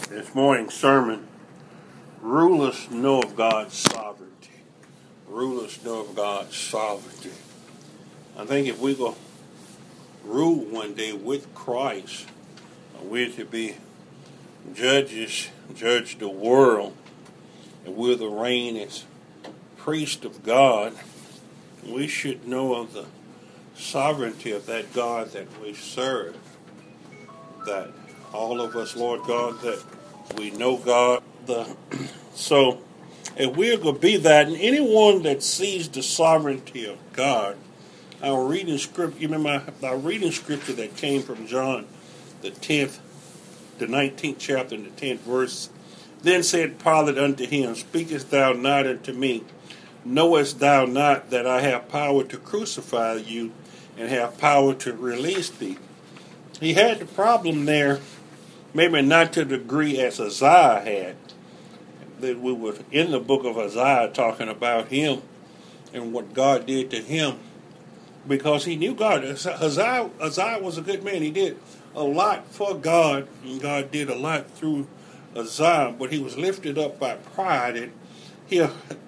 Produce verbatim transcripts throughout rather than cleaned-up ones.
This morning's sermon, rulers know of God's sovereignty. Rulers know of God's sovereignty. I think if we go rule one day with Christ, we're to be judges, judge the world, and we're to reign as priest of God. We should know of the sovereignty of that God that we serve. That all of us, Lord God, that we know God. The so if we're going to be that, and anyone that sees the sovereignty of God, our reading script, you remember our reading scripture that came from John, the tenth, the nineteenth chapter, and the tenth verse. Then said Pilate unto him, Speakest thou not unto me? Knowest thou not that I have power to crucify you, and have power to release thee? He had the problem there, maybe not to the degree as Isaiah had. That we were in the book of Isaiah talking about him and what God did to him, because he knew God. Isaiah, Isaiah was a good man. He did a lot for God, and God did a lot through Isaiah, but he was lifted up by pride, and he,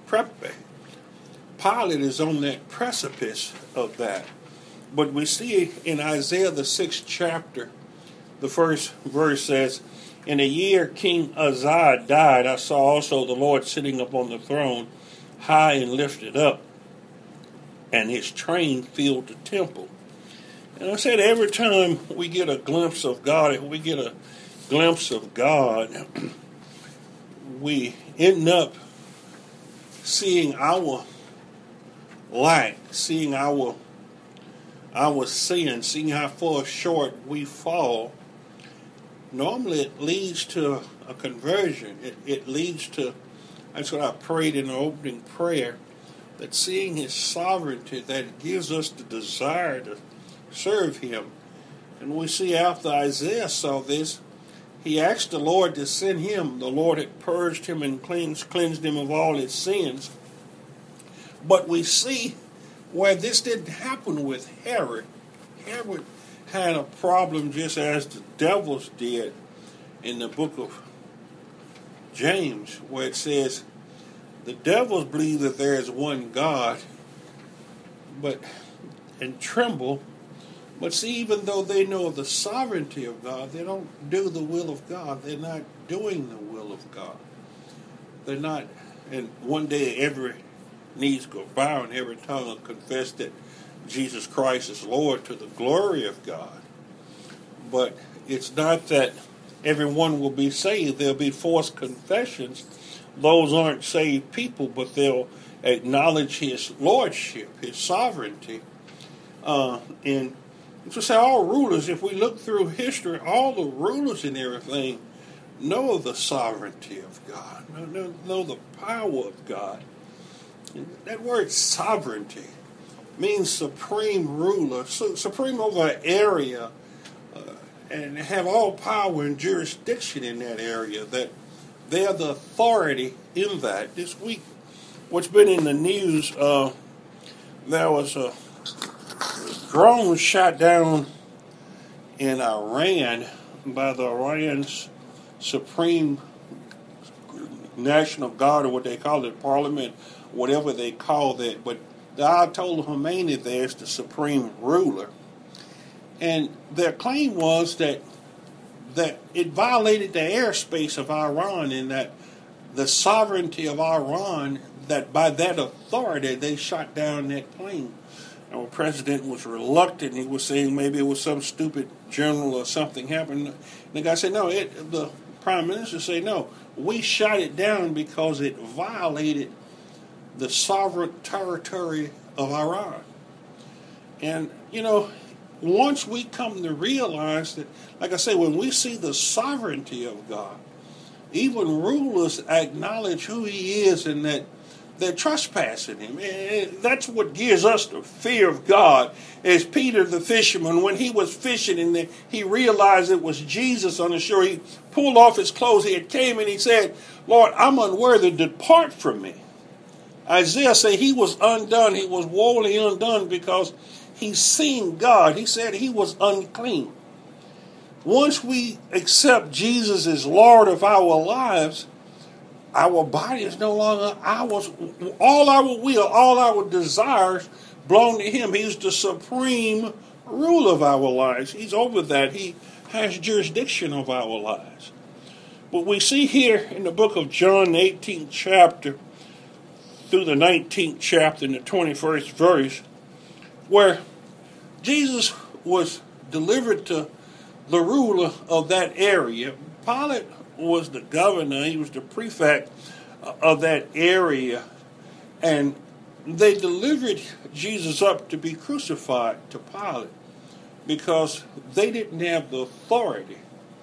Pilate is on that precipice of that. But we see in Isaiah the sixth chapter, the first verse says, In the year King Uzziah died, I saw also the Lord sitting upon the throne, high and lifted up, and his train filled the temple. And I said every time we get a glimpse of God, if we get a glimpse of God, we end up seeing our lack, seeing our our sin, seeing how far short we fall. Normally it leads to a conversion. It, it leads to, that's what I prayed in the opening prayer, that seeing his sovereignty, that it gives us the desire to serve him. And we see after Isaiah saw this, he asked the Lord to send him. The Lord had purged him and cleansed, cleansed him of all his sins. But we see where this didn't happen with Herod. Herod had a problem just as the devils did in the book of James, where it says the devils believe that there is one God, but and tremble. But see, even though they know the sovereignty of God, they don't do the will of God. They're not doing the will of God. They're not, and one day every knees go bow and every tongue will confess that Jesus Christ is Lord, to the glory of God. But it's not that everyone will be saved. There'll be forced confessions. Those aren't saved people, but they'll acknowledge his lordship, his sovereignty. Uh, and to say all rulers, if we look through history, all the rulers and everything know the sovereignty of God, know, know the power of God. That word sovereignty means supreme ruler, so supreme over an area, uh, and have all power and jurisdiction in that area, that they're the authority in that. This week, what's been in the news, uh, there was a drone shot down in Iran by the Iran's Supreme National Guard, or what they call it, Parliament, whatever they call that. But the Ayatollah Khomeini there is the supreme ruler. And their claim was that that it violated the airspace of Iran, and that the sovereignty of Iran, that by that authority they shot down that plane. Our president was reluctant. He was saying maybe it was some stupid general or something happened. And the guy said, no, it, the prime minister said, no, we shot it down because it violated the sovereign territory of Iran. And, you know, once we come to realize that, like I say, when we see the sovereignty of God, even rulers acknowledge who he is and that they're trespassing him. And that's what gives us the fear of God. As Peter the fisherman, when he was fishing and he realized it was Jesus on the shore, he pulled off his clothes. He had came and he said, Lord, I'm unworthy, depart from me. Isaiah said he was undone. He was woefully undone because he's seen God. He said he was unclean. once we accept Jesus as Lord of our lives, our body is no longer ours. All our will, all our desires belong to Him. He's the supreme ruler of our lives. He's over that. He has jurisdiction of our lives. But we see here in the book of John, the eighteenth chapter, through the nineteenth chapter, in the twenty-first verse, where Jesus was delivered to the ruler of that area. Pilate was the governor. He was the prefect of that area. And they delivered Jesus up to be crucified to Pilate because they didn't have the authority.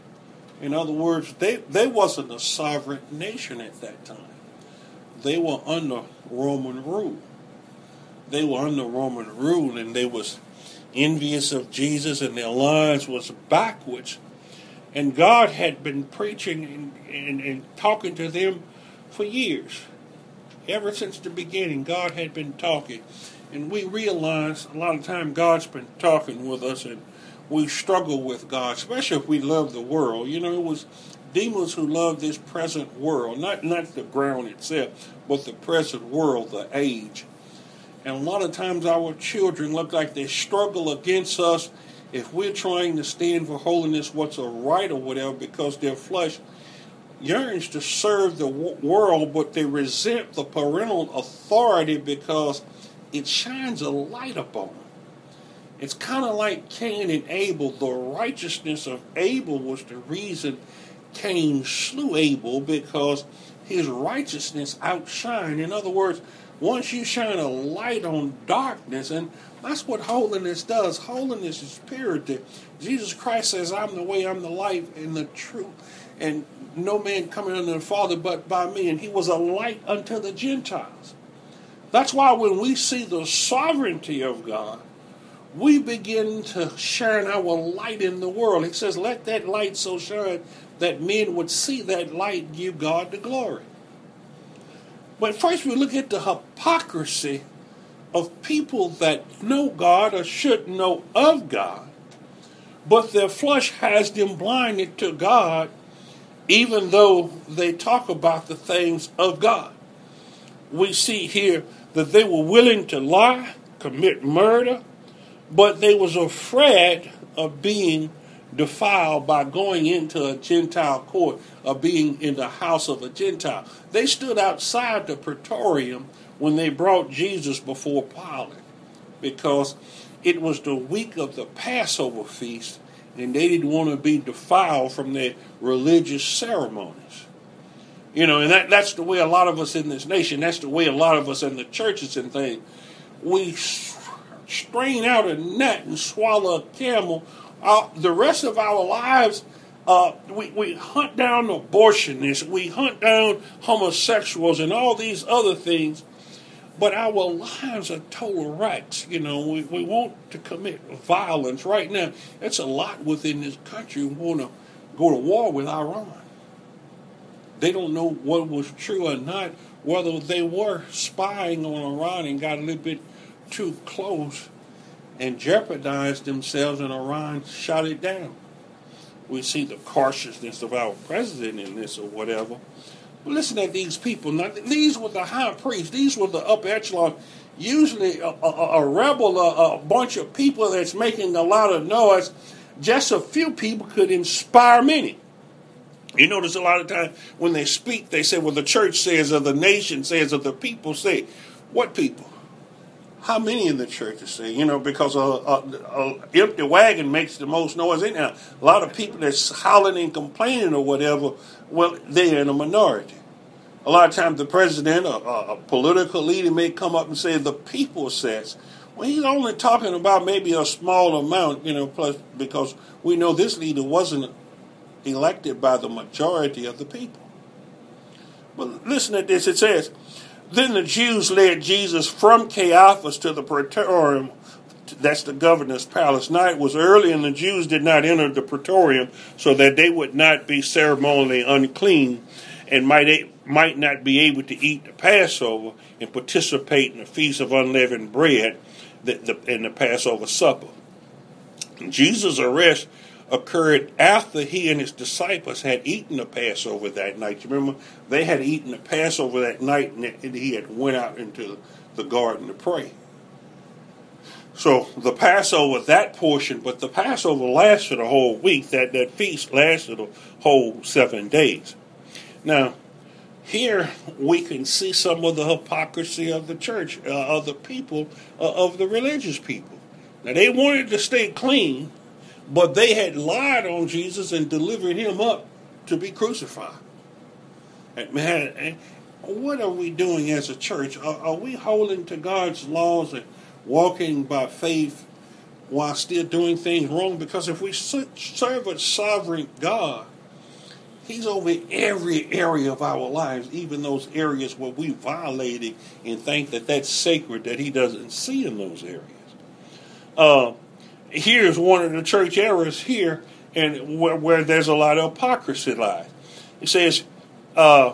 In other words, they, they wasn't a sovereign nation at that time. They were under Roman rule. They were under Roman rule, and they was envious of Jesus, and their lives was backwards. And God had been preaching and, and, and talking to them for years. Ever since the beginning, God had been talking. And we realize a lot of time God's been talking with us, and we struggle with God, especially if we love the world. You know, it was demons who loved this present world, not, not the ground itself, but the present world, the age. And a lot of times our children look like they struggle against us if we're trying to stand for holiness, what's a right or whatever, because their flesh yearns to serve the world, but they resent the parental authority because it shines a light upon them. It's kind of like Cain and Abel. The righteousness of Abel was the reason Cain slew Abel, because his righteousness outshined. In other words, once you shine a light on darkness, and that's what holiness does. Holiness is purity. Jesus Christ says, I'm the way, I'm the life, and the truth. And no man coming unto the Father but by me. And he was a light unto the Gentiles. That's why when we see the sovereignty of God, we begin to shine our light in the world. He says, let that light so shine that men would see that light, give God the glory. But first we look at the hypocrisy of people that know God or should know of God, but their flesh has them blinded to God, even though they talk about the things of God. We see here that they were willing to lie, commit murder, but they was afraid of being defiled by going into a Gentile court or being in the house of a Gentile. They stood outside the praetorium when they brought Jesus before Pilate, because it was the week of the Passover feast, and they didn't want to be defiled from their religious ceremonies. You know, and that, that's the way a lot of us in this nation, that's the way a lot of us in the churches and things, we strain out a gnat and swallow a camel. Uh, the rest of our lives, uh, we, we hunt down abortionists, we hunt down homosexuals and all these other things, but our lives are total wrecks. You know, we, we want to commit violence right now. It's a lot within this country who want to go to war with Iran. They don't know what was true or not, whether they were spying on Iran and got a little bit too close and jeopardized themselves, and Iran shot it down. We see the cautiousness of our president in this or whatever. But listen at these people. Now, these were the high priests. These were the upper echelon. Usually a, a, a rebel, a, a bunch of people that's making a lot of noise, just a few people could inspire many. You notice a lot of times when they speak, they say, well, the church says, or the nation says, or the people say. What people? How many in the churches say? You know, because a, a, a empty wagon makes the most noise anyhow. A lot of people that's howling and complaining or whatever, well, they're in a minority. A lot of times the president or a, a political leader may come up and say, the people says. Well, he's only talking about maybe a small amount, you know, plus because we know this leader wasn't elected by the majority of the people. But listen to this. It says, then the Jews led Jesus from Caiaphas to the praetorium, that's the governor's palace. Night was early, and the Jews did not enter the praetorium, so that they would not be ceremonially unclean and might might not be able to eat the Passover and participate in the feast of unleavened bread, the, the, in the Passover supper. Jesus' arrest occurred after he and his disciples had eaten the Passover that night. You remember, they had eaten the Passover that night, and he had went out into the garden to pray. So the Passover, that portion, but the Passover lasted a whole week. That, that feast lasted a whole seven days. Now, here we can see some of the hypocrisy of the church, uh, of the people, uh, of the religious people. Now, they wanted to stay clean, but they had lied on Jesus and delivered him up to be crucified. And man, what are we doing as a church? Are, are we holding to God's laws and walking by faith while still doing things wrong? Because if we serve a sovereign God, he's over every area of our lives, even those areas where we violated and think that that's sacred, that he doesn't see in those areas. Uh, here's one of the church errors here, and where, where there's a lot of hypocrisy lies. It says uh,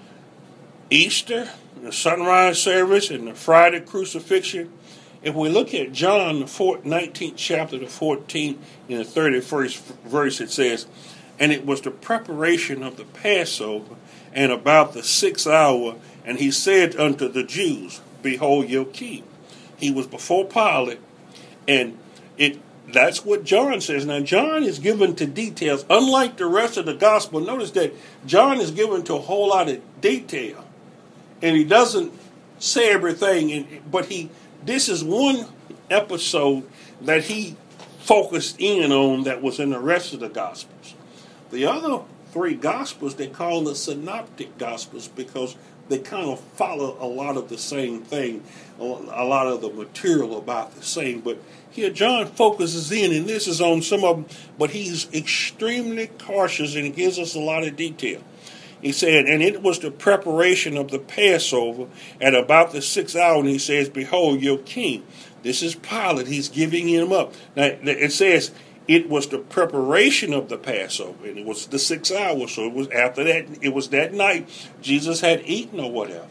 Easter, the sunrise service, and the Friday crucifixion. If we look at John, the nineteenth chapter, the fourteenth and the thirty-first verse, it says, "And it was the preparation of the Passover, and about the sixth hour, and he said unto the Jews, Behold your king." He was before Pilate, and it that's what John says. Now, John is given to details. Unlike the rest of the gospel, notice that John is given to a whole lot of detail, and he doesn't say everything, but he this is one episode that he focused in on that was in the rest of the Gospels. The other three Gospels they call the Synoptic Gospels because they kind of follow a lot of the same thing, a lot of the material about the same. But here John focuses in, and this is on some of them, but he's extremely cautious and he gives us a lot of detail. He said, and it was the preparation of the Passover at about the sixth hour, and he says, Behold your king. This is Pilate. He's giving him up. Now, it says it was the preparation of the Passover, and it was the sixth hour, so it was after that, it was that night Jesus had eaten or whatever.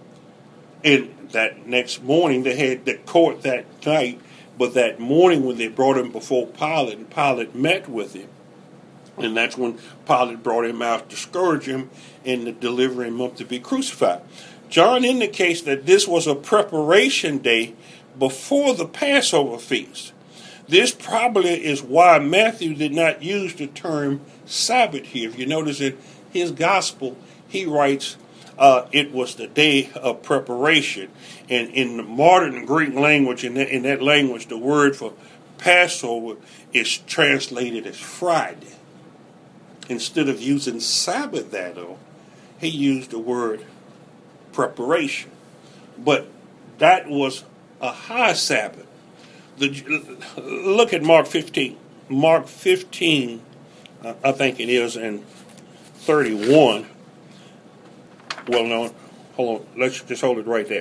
And that next morning, they had the court that night, but that morning when they brought him before Pilate, and Pilate met with him, and that's when Pilate brought him out to scourge him and to deliver him up to be crucified. John indicates that this was a preparation day before the Passover feast. This probably is why Matthew did not use the term Sabbath here. If you notice in his gospel, he writes uh, it was the day of preparation. And in the modern Greek language, in that, in that language, the word for Passover is translated as Friday. Instead of using Sabbath that though, he used the word preparation. But that was a high Sabbath. The, look at Mark fifteen. Mark fifteen, uh, I think it is, and thirty-one. Well, no, hold on. Let's just hold it right there.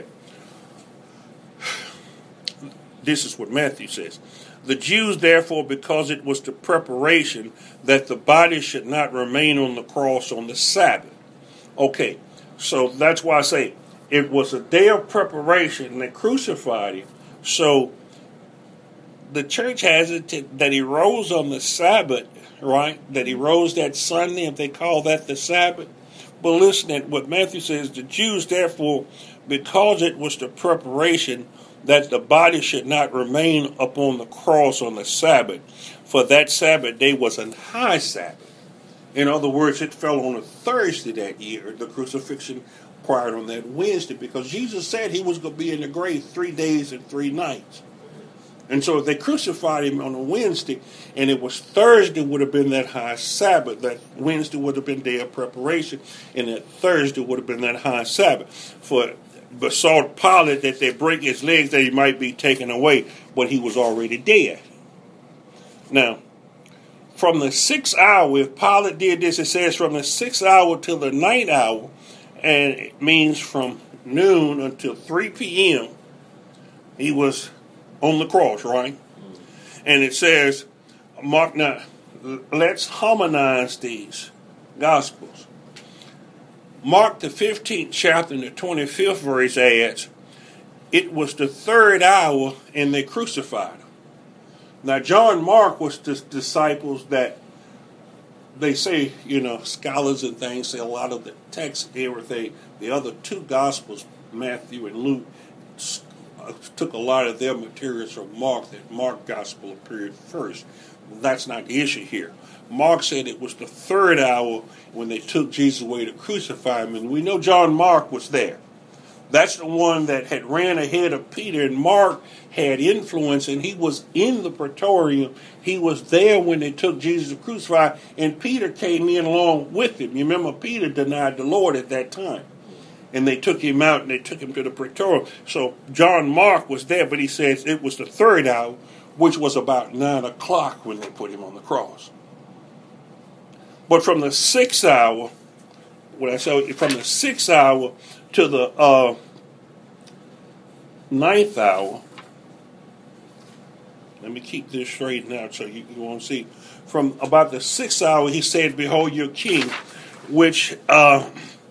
This is what Matthew says. The Jews, therefore, because it was the preparation that the body should not remain on the cross on the Sabbath. Okay, so that's why I say it was a day of preparation and they crucified him. So the church has it to, that he rose on the Sabbath, right? That he rose that Sunday, if they call that the Sabbath. But listen at what Matthew says. The Jews, therefore, because it was the preparation that the body should not remain upon the cross on the Sabbath, for that Sabbath day was a high Sabbath. In other words, it fell on a Thursday that year. The crucifixion occurred on that Wednesday because Jesus said he was going to be in the grave three days and three nights. And so if they crucified him on a Wednesday, and it was Thursday would have been that high Sabbath, that Wednesday would have been day of preparation, and that Thursday would have been that high Sabbath. For besought Pilate that they break his legs that he might be taken away, but he was already dead. Now, from the sixth hour, if Pilate did this, it says from the sixth hour till the ninth hour, and it means from noon until three p.m., he was on the cross, right? And it says, Mark, now, let's harmonize these Gospels. Mark, the fifteenth chapter and the twenty-fifth verse adds, it was the third hour and they crucified him. Now, John Mark was the disciples that they say, you know, scholars and things say a lot of the text and everything. The other two Gospels, Matthew and Luke, took a lot of their materials from Mark, that Mark Gospel appeared first. That's not the issue here. Mark said it was the third hour when they took Jesus away to crucify him, and we know John Mark was there. That's the one that had ran ahead of Peter, and Mark had influence, and he was in the praetorium. He was there when they took Jesus to crucify, and Peter came in along with him. You remember, Peter denied the Lord at that time. And they took him out and they took him to the praetorium. So John Mark was there, but he says it was the third hour, which was about nine o'clock when they put him on the cross. But from the sixth hour, when I say from the sixth hour to the uh, ninth hour, let me keep this straightened out so you, you won't see. From about the sixth hour, he said, "Behold your king," which uh,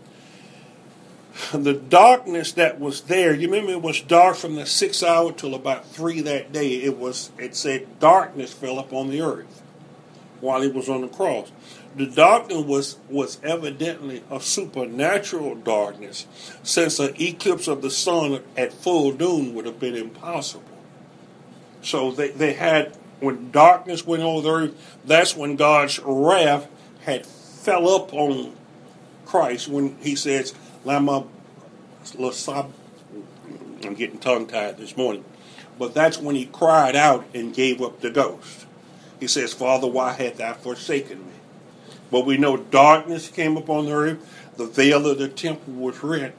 the darkness that was there, you remember it was dark from the sixth hour till about three that day. It was, it said darkness fell upon the earth while he was on the cross. The darkness was, was evidently a supernatural darkness, since an eclipse of the sun at full noon would have been impossible. So they, they had, when darkness went over the earth, that's when God's wrath had fell up on Christ, when he says, Lama, I'm getting tongue-tied this morning, but that's when he cried out and gave up the ghost. He says, Father, why hast thou forsaken me? But we know darkness came upon the earth, the veil of the temple was rent.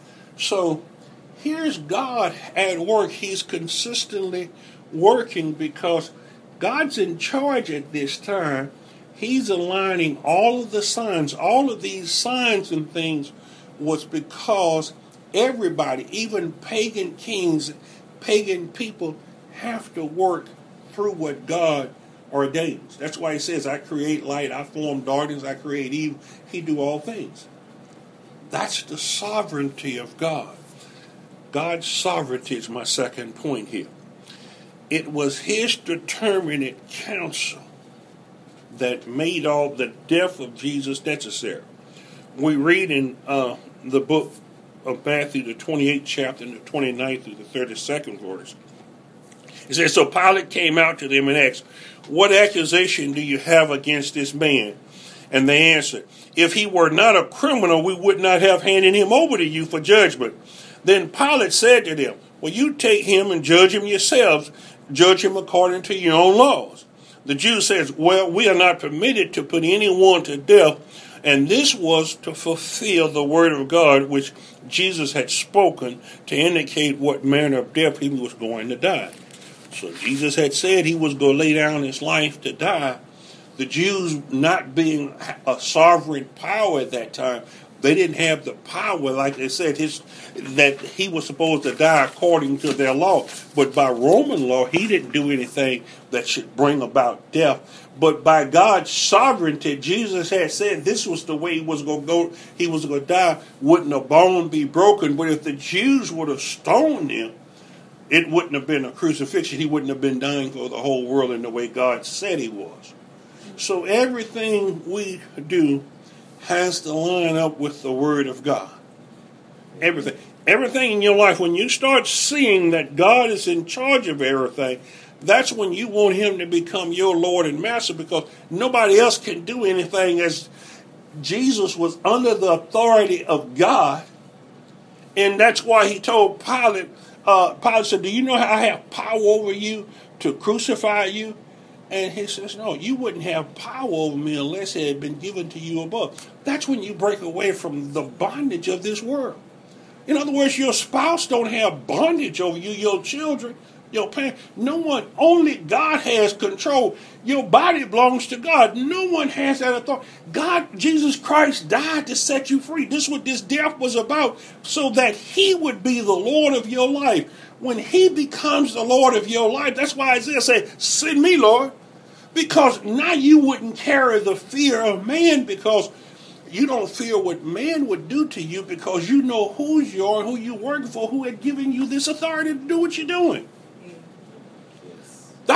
So here's God at work. He's consistently working because God's in charge at this time. He's aligning all of the signs. All of these signs and things was because everybody, even pagan kings, pagan people, have to work through what God ordains. That's why he says, I create light, I form darkness, I create evil. He do all things. That's the sovereignty of God. God's sovereignty is my second point here. It was his determinate counsel that made all the death of Jesus necessary. We read in uh, the book of Matthew, the twenty-eighth chapter, and the twenty-ninth through the thirty-second verse. It says, So Pilate came out to them and asked, What accusation do you have against this man? And they answered, If he were not a criminal, we would not have handed him over to you for judgment. Then Pilate said to them, Well, you take him and judge him yourselves. Judge him according to your own laws. The Jews says, Well, we are not permitted to put anyone to death. And this was to fulfill the word of God, which Jesus had spoken to indicate what manner of death he was going to die. So Jesus had said he was going to lay down his life to die. The Jews, not being a sovereign power at that time, they didn't have the power, like they said, his, that he was supposed to die according to their law. But by Roman law, he didn't do anything that should bring about death. But by God's sovereignty, Jesus had said this was the way he was going to go. He was going to die. Wouldn't a bone be broken? But if the Jews would have stoned him, it wouldn't have been a crucifixion. He wouldn't have been dying for the whole world in the way God said he was. So everything we do has to line up with the Word of God. Everything. Everything in your life, when you start seeing that God is in charge of everything, that's when you want him to become your Lord and Master, because nobody else can do anything, as Jesus was under the authority of God. And that's why he told Pilate, uh, Pilate said, do you know how I have power over you to crucify you? And he says, no, you wouldn't have power over me unless it had been given to you above. That's when you break away from the bondage of this world. In other words, your spouse don't have bondage over you, your children, your parents. No one, only God has control. Your body belongs to God. No one has that authority. God, Jesus Christ died to set you free. This is what this death was about, so that he would be the Lord of your life. When he becomes the Lord of your life, that's why Isaiah said, send me, Lord. Because now you wouldn't carry the fear of man, because you don't fear what man would do to you, because you know who's you are and who you're working for, who had given you this authority to do what you're doing. That's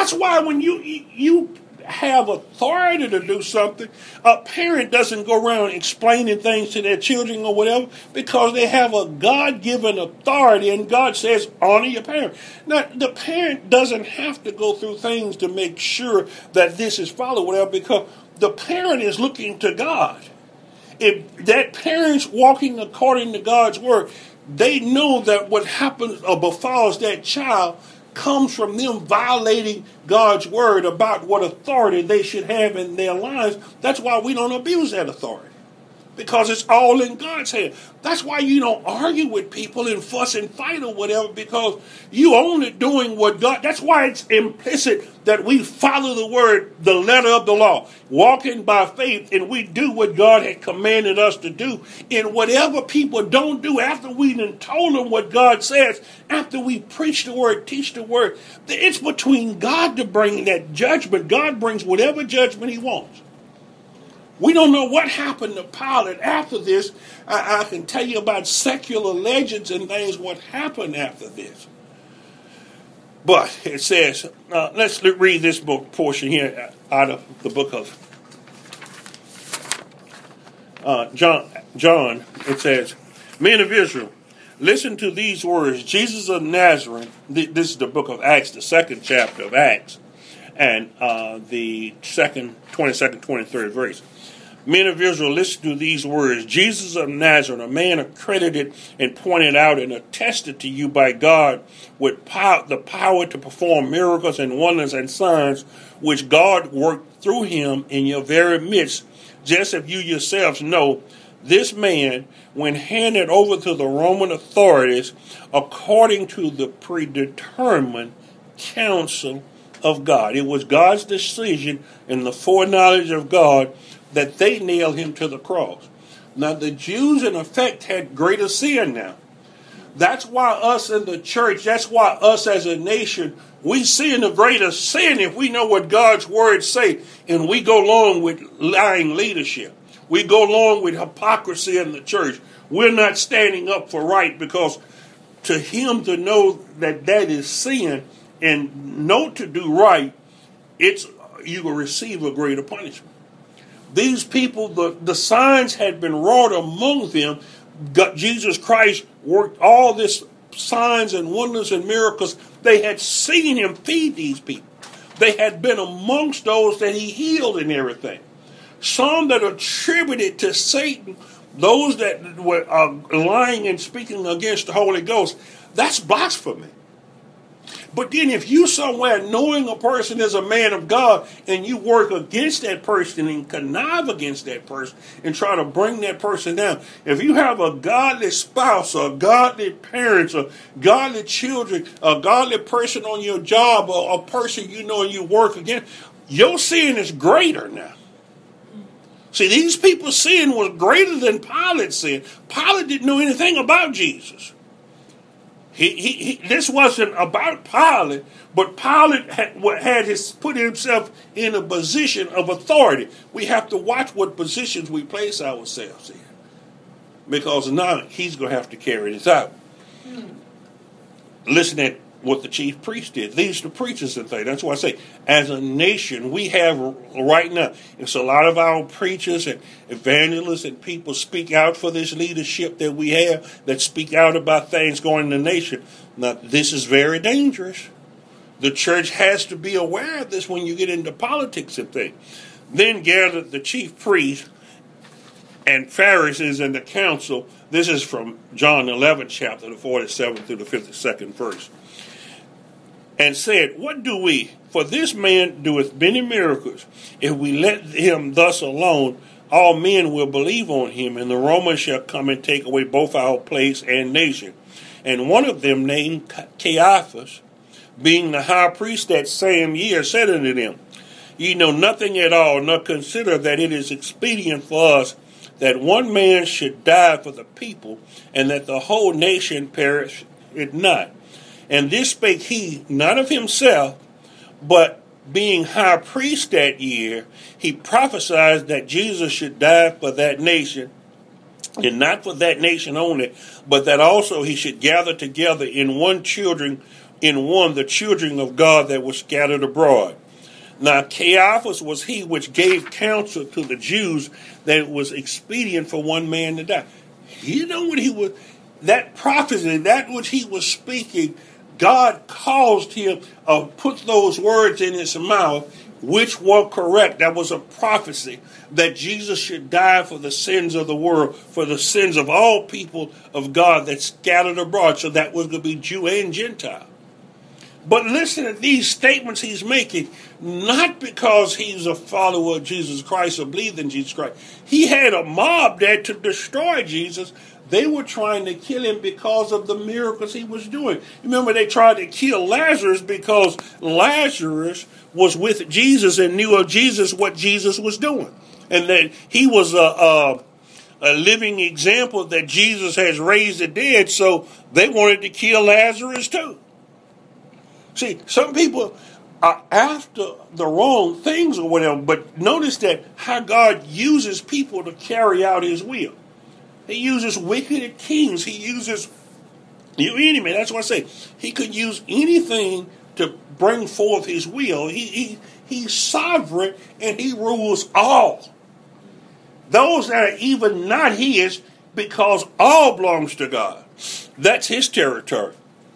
That's why when you you have authority to do something, a parent doesn't go around explaining things to their children or whatever, because they have a God-given authority, and God says, honor your parent. Now, the parent doesn't have to go through things to make sure that this is followed, whatever, because the parent is looking to God. If that parent's walking according to God's word, they know that what happens or befalls that child comes from them violating God's word about what authority they should have in their lives. That's why we don't abuse that authority, because it's all in God's hand. That's why you don't argue with people and fuss and fight or whatever, because you only doing what God. That's why it's implicit that we follow the word, the letter of the law, walking by faith, and we do what God had commanded us to do. And whatever people don't do after we done told them what God says, after we preach the word, teach the word, it's between God to bring that judgment. God brings whatever judgment he wants. We don't know what happened to Pilate after this. I, I can tell you about secular legends and things, what happened after this. But it says, uh, let's read this book portion here out of the book of uh, John. John, it says, men of Israel, listen to these words. Jesus of Nazareth, this is the book of Acts, the second chapter of Acts, and uh, the second, twenty-second, twenty-third verse. Men of Israel, listen to these words. Jesus of Nazareth, a man accredited and pointed out and attested to you by God with power, the power to perform miracles and wonders and signs, which God worked through him in your very midst, just as you yourselves know. This man, when handed over to the Roman authorities, according to the predetermined counsel of God. It was God's decision and the foreknowledge of God that they nailed him to the cross. Now, the Jews, in effect, had greater sin now. That's why us in the church, that's why us as a nation, we sin a greater sin if we know what God's words say, and we go along with lying leadership. We go along with hypocrisy in the church. We're not standing up for right, because to him to know that that is sin and know to do right, it's you will receive a greater punishment. These people, the, the signs had been wrought among them. God, Jesus Christ worked all this signs and wonders and miracles. They had seen him feed these people. They had been amongst those that he healed and everything. Some that attributed to Satan, those that were uh, lying and speaking against the Holy Ghost, that's blasphemy. But then if you somewhere knowing a person is a man of God and you work against that person and connive against that person and try to bring that person down, if you have a godly spouse or godly parents or godly children, a godly person on your job or a person you know and you work against, your sin is greater now. See, these people's sin was greater than Pilate's sin. Pilate didn't know anything about Jesus. He, he, he, this wasn't about Pilate, but Pilate had, had his, put himself in a position of authority. We have to watch what positions we place ourselves in, because now he's going to have to carry this out. Hmm. Listen at what the chief priest did. These are the preachers and things. That's why I say, as a nation, we have right now, it's a lot of our preachers and evangelists and people speak out for this leadership that we have, that speak out about things going in the nation. Now, this is very dangerous. The church has to be aware of this when you get into politics and things. Then gathered the chief priests and Pharisees and the council. This is from John eleven, chapter, the forty-seventh through the fifty-second verse. And said, what do we? For this man doeth many miracles. If we let him thus alone, all men will believe on him, and the Romans shall come and take away both our place and nation. And one of them, named Caiaphas, being the high priest that same year, said unto them, ye know nothing at all, nor consider that it is expedient for us that one man should die for the people, and that the whole nation perish it not. And this spake he not of himself, but being high priest that year, he prophesied that Jesus should die for that nation, and not for that nation only, but that also he should gather together in one children in one the children of God that were scattered abroad. Now Caiaphas was he which gave counsel to the Jews that it was expedient for one man to die. You know what he was, that prophecy, that which he was speaking, God caused him, uh, put those words in his mouth, which were correct. That was a prophecy that Jesus should die for the sins of the world, for the sins of all people of God that scattered abroad. So that was going to be Jew and Gentile. But listen to these statements he's making, not because he's a follower of Jesus Christ or believed in Jesus Christ. He had a mob there to destroy Jesus. They were trying to kill him because of the miracles he was doing. Remember, they tried to kill Lazarus because Lazarus was with Jesus and knew of Jesus, what Jesus was doing. And that he was a, a, a living example that Jesus has raised the dead, so they wanted to kill Lazarus too. See, some people are after the wrong things or whatever, but notice that how God uses people to carry out his will. He uses wicked kings. He uses your enemy. That's what I say. He could use anything to bring forth his will. He, he He's sovereign and he rules all. Those that are even not his, because all belongs to God. That's his territory.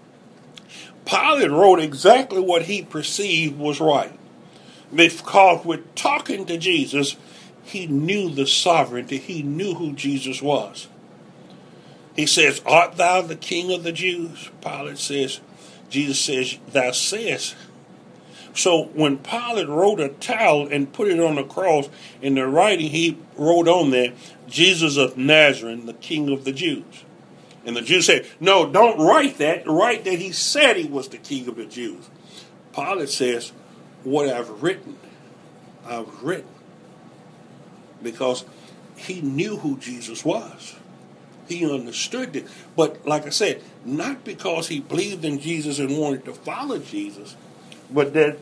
Pilate wrote exactly what he perceived was right. Because with talking to Jesus, he knew the sovereignty. He knew who Jesus was. He says, art thou the king of the Jews? Pilate says, Jesus says, thou sayest. So when Pilate wrote a towel and put it on the cross, in the writing he wrote on there, Jesus of Nazareth, the king of the Jews. And the Jews said, no, don't write that. Write that he said he was the king of the Jews. Pilate says, what I've written, I've written. Because he knew who Jesus was. He understood it. But like I said, not because he believed in Jesus and wanted to follow Jesus, but that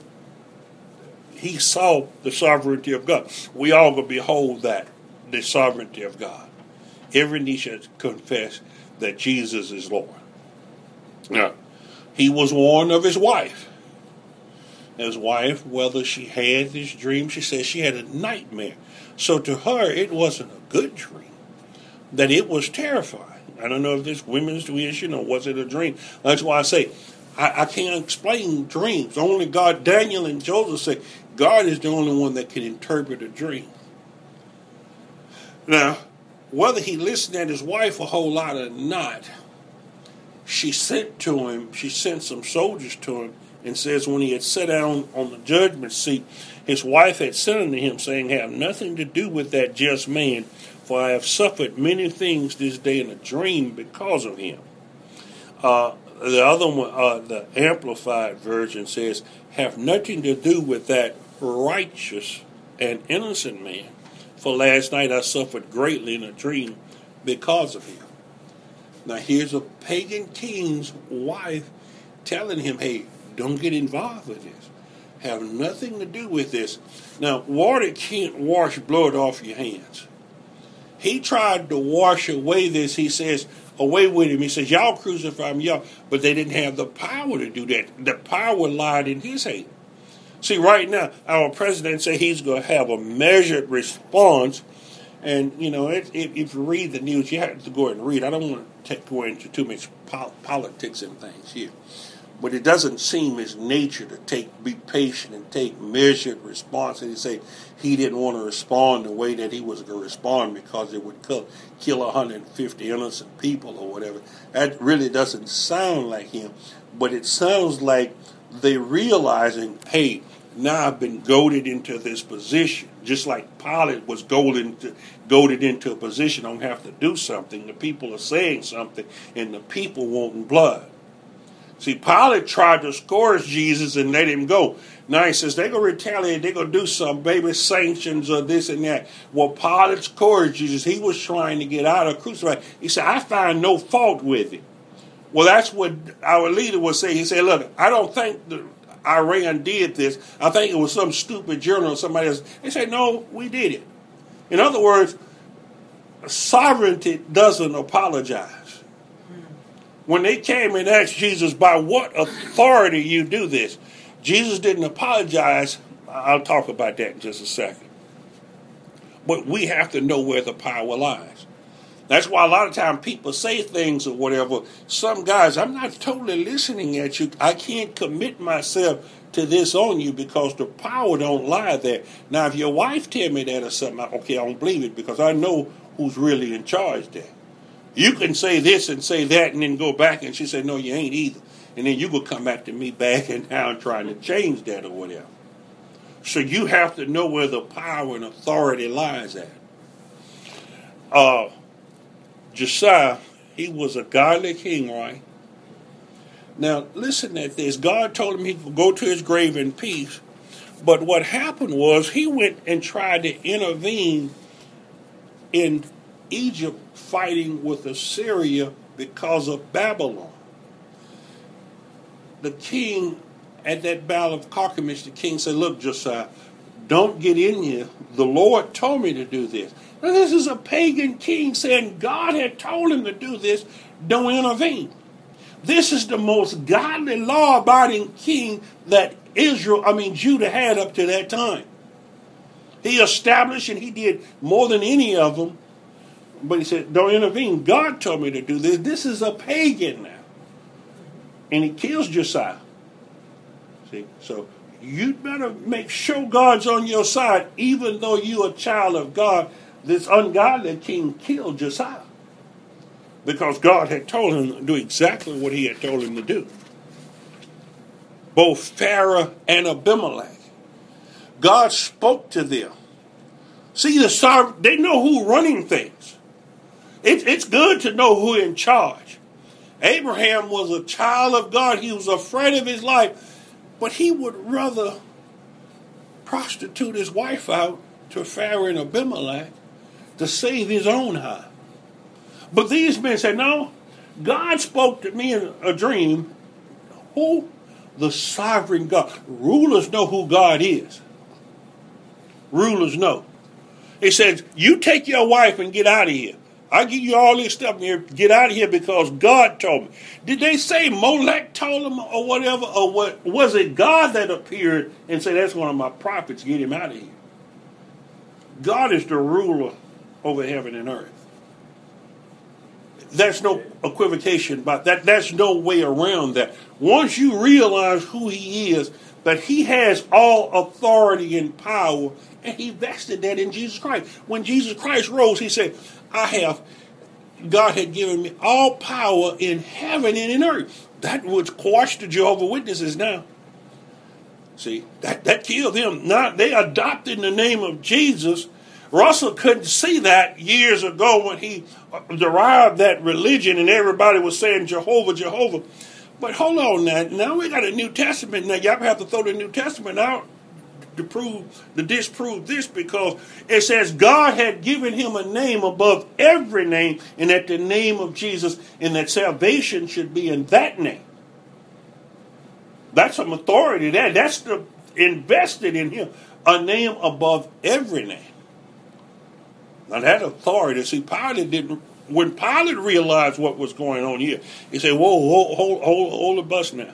he saw the sovereignty of God. We all will behold that, the sovereignty of God. Every knee shall confess that Jesus is Lord. Now, he was warned of his wife. His wife, whether she had this dream, she said she had a nightmare. So to her, it wasn't a good dream. That it was terrifying. I don't know if this women's tuition or was it a dream. That's why I say, I, I can't explain dreams. Only God, Daniel and Joseph say, God is the only one that can interpret a dream. Now, whether he listened at his wife a whole lot or not, she sent to him, she sent some soldiers to him and says when he had sat down on the judgment seat, his wife had sent unto him saying, have nothing to do with that just man, for I have suffered many things this day in a dream because of him. Uh, the other one, uh, the Amplified Version says, have nothing to do with that righteous and innocent man. For last night I suffered greatly in a dream because of him. Now here's a pagan king's wife telling him, hey, don't get involved with this. Have nothing to do with this. Now, water can't wash blood off your hands. He tried to wash away this, he says, away with him. He says, y'all crucify me, y'all. But they didn't have the power to do that. The power lied in his hand. See, right now, our president said he's going to have a measured response. And, you know, it, it, if you read the news, you have to go and read. I don't want to take, go into too much pol- politics and things here. But it doesn't seem his nature to take, be patient and take measured response. And he say he didn't want to respond the way that he was going to respond because it would kill, kill one hundred fifty innocent people or whatever. That really doesn't sound like him. But it sounds like they're realizing, hey, now I've been goaded into this position. Just like Pilate was goaded into, goaded into a position, I don't have to do something. The people are saying something, and the people wanting blood. See, Pilate tried to scourge Jesus and let him go. Now he says they're going to retaliate, they're going to do some baby sanctions or this and that. Well, Pilate scourged Jesus. He was trying to get out of crucifixion. He said, I find no fault with it. Well, that's what our leader was saying. He said, look, I don't think the Iran did this. I think it was some stupid journal or somebody else. They said, no, we did it. In other words, sovereignty doesn't apologize. When they came and asked Jesus, by what authority you do this? Jesus didn't apologize. I'll talk about that in just a second. But we have to know where the power lies. That's why a lot of times people say things or whatever. Some guys, I'm not totally listening at you. I can't commit myself to this on you because the power don't lie there. Now, if your wife tell me that or something, okay, I don't believe it because I know who's really in charge there. You can say this and say that and then go back and she said, no, you ain't either. And then you will come back to me back and down trying to change that or whatever. So you have to know where the power and authority lies at. Uh, Josiah, he was a godly king, right? Now, listen at this. God told him he could go to his grave in peace. But what happened was he went and tried to intervene in Egypt fighting with Assyria because of Babylon. The king, at that battle of Carchemish, the king said, look, Josiah, don't get in here. The Lord told me to do this. Now, this is a pagan king saying God had told him to do this. Don't intervene. This is the most godly, law-abiding king that Israel, I mean Judah had up to that time. He established and he did more than any of them. But he said, don't intervene. God told me to do this. This is a pagan now. And he kills Josiah. See, so you better make sure God's on your side, even though you're a child of God. This ungodly king killed Josiah because God had told him to do exactly what he had told him to do. Both Pharaoh and Abimelech, God spoke to them. See, the sovereign, they know who's running things. It, it's good to know who's in charge. Abraham was a child of God. He was afraid of his life, but he would rather prostitute his wife out to Pharaoh and Abimelech to save his own hide. But these men said, no, God spoke to me in a dream. Who? The sovereign God. Rulers know who God is. Rulers know. He says, you take your wife and get out of here. I give you all this stuff here. Get out of here because God told me. Did they say Molech told them or whatever? Or what, was it God that appeared and said, that's one of my prophets, get him out of here? God is the ruler over heaven and earth. There's no equivocation about that. There's no way around that. Once you realize who he is, that he has all authority and power, and he vested that in Jesus Christ. When Jesus Christ rose, he said, I have, God had given me all power in heaven and in earth. That would quash the Jehovah's Witnesses now. See, that, that killed them. Now they adopted the name of Jesus. Russell couldn't see that years ago when he derived that religion and everybody was saying Jehovah, Jehovah. But hold on now. Now we got a New Testament. Now y'all have to throw the New Testament out to prove, to disprove this, because it says God had given him a name above every name, and that the name of Jesus, and that salvation should be in that name. That's some authority there. That's the invested in him. A name above every name. Now that authority, see, Pilate didn't, when Pilate realized what was going on here, he said, whoa, hold, hold, hold, hold the bus now.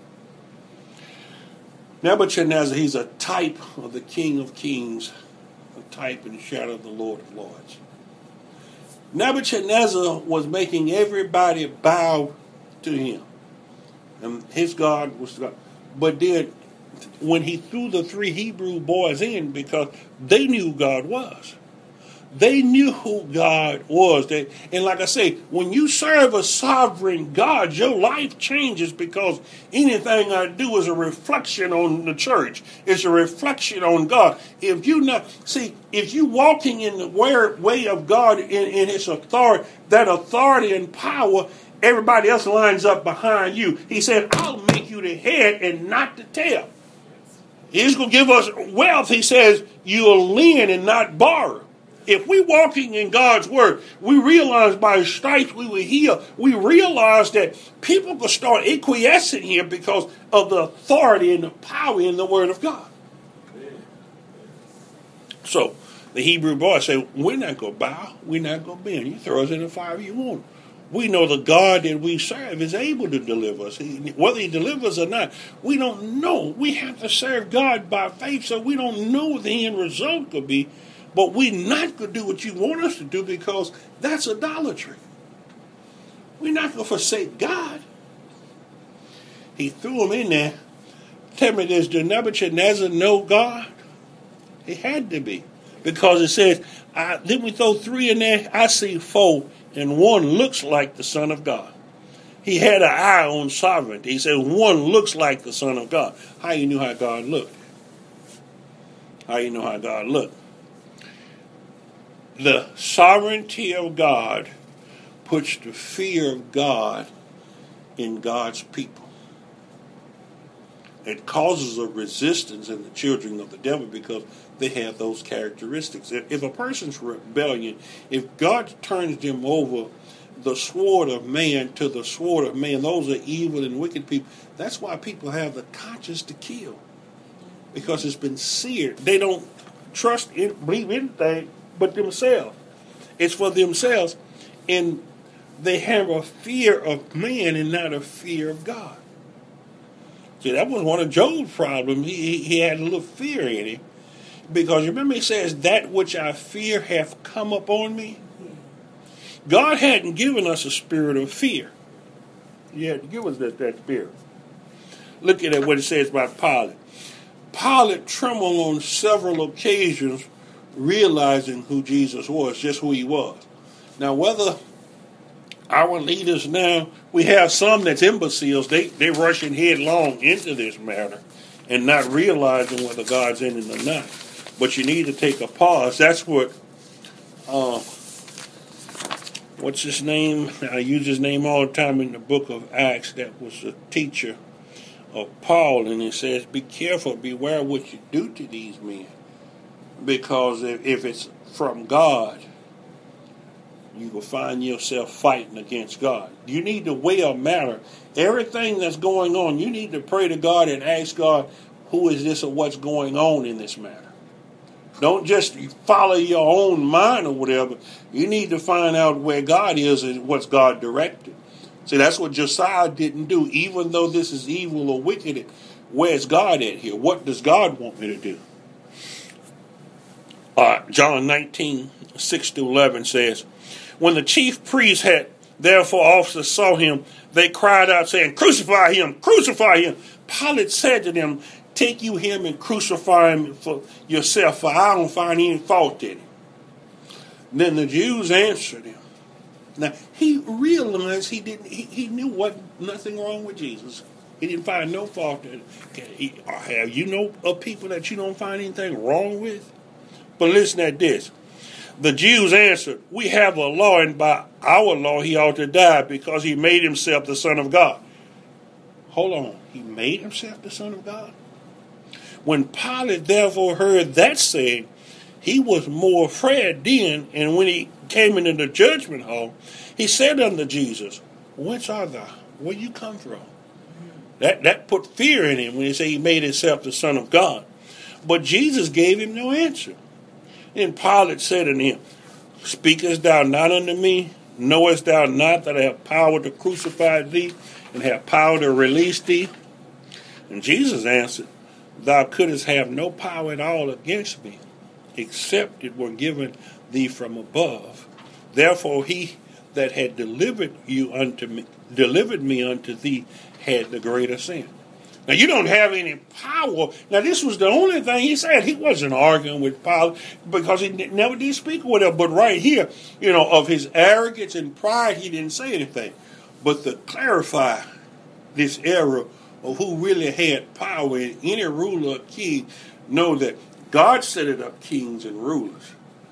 Nebuchadnezzar, he's a type of the King of Kings, a type and shadow of the Lord of Lords. Nebuchadnezzar was making everybody bow to him. And his God was God. But then, when he threw the three Hebrew boys in, because they knew who God was. They knew who God was. They, and like I say, when you serve a sovereign God, your life changes, because anything I do is a reflection on the church. It's a reflection on God. If you not see, if you walking in the way of God in, in his authority, that authority and power, everybody else lines up behind you. He said, I'll make you the head and not the tail. He's going to give us wealth. He says, you'll lend and not borrow. If we walking in God's word, we realize by his stripes we were healed. We realize that people will start acquiescing here because of the authority and the power in the word of God. So the Hebrew boy said, we're not going to bow. We're not going to bend. You throw us in the fire if you want. We know the God that we serve is able to deliver us. He, whether he delivers or not, we don't know. We have to serve God by faith, so we don't know what the end result could be. But we're not going to do what you want us to do, because that's idolatry. We're not going to forsake God. He threw him in there. Tell me this, did Nebuchadnezzar know God? He had to be. Because it says, I, then we throw three in there, I see four, and one looks like the Son of God. He had an eye on sovereignty. He said, one looks like the Son of God. How you knew how God looked? How you know how God looked? The sovereignty of God puts the fear of God in God's people. It causes a resistance in the children of the devil because they have those characteristics. If a person's rebellion, if God turns them over the sword of man to the sword of man, those are evil and wicked people. That's why people have the conscience to kill, because it's been seared. They don't trust, in, believe anything but themselves. It's for themselves, and they have a fear of man and not a fear of God. See, that was one of Job's problems. He, he had a little fear in him. Because remember, he says, that which I fear hath come upon me. God hadn't given us a spirit of fear. He had to give us that, that spirit. Look at what it says about Pilate. Pilate trembled on several occasions, realizing who Jesus was, just who he was. Now, whether our leaders now, we have some that's imbeciles, they, they're rushing headlong into this matter and not realizing whether God's in it or not. But you need to take a pause. That's what, uh, what's his name? I use his name all the time in the book of Acts. That was a teacher of Paul, and he says, be careful, beware what you do to these men. Because if, if it's from God, you will find yourself fighting against God. You need to weigh a matter. Everything that's going on, you need to pray to God and ask God, who is this or what's going on in this matter? Don't just follow your own mind or whatever. You need to find out where God is and what's God directed. See, that's what Josiah didn't do. Even though this is evil or wicked, where's God at here? What does God want me to do? Uh, John nineteen, six to eleven says, when the chief priests had therefore officers saw him, they cried out, saying, crucify him, crucify him. Pilate said to them, take you him and crucify him for yourself, for I don't find any fault in him. Then the Jews answered him. Now, he realized he didn't, he, he knew what, nothing wrong with Jesus. He didn't find no fault in it. Have you know of people that you don't find anything wrong with? But listen at this. The Jews answered, we have a law, and by our law he ought to die, because he made himself the Son of God. Hold on. He made himself the Son of God? When Pilate therefore heard that saying, he was more afraid then, and when he came into the judgment hall, he said unto Jesus, whence art thou? Where you come from? That, that put fear in him when he said he made himself the Son of God. But Jesus gave him no answer. And Pilate said unto him, speakest thou not unto me? Knowest thou not that I have power to crucify thee, and have power to release thee? And Jesus answered, thou couldst have no power at all against me, except it were given thee from above. Therefore he that had delivered you unto me, delivered me unto thee, had the greater sin. Now, you don't have any power. Now, this was the only thing he said. He wasn't arguing with Pilate because he never did speak with him. But right here, you know, of his arrogance and pride, he didn't say anything. But to clarify this era of who really had power, and any ruler or king know that God set it up kings and rulers.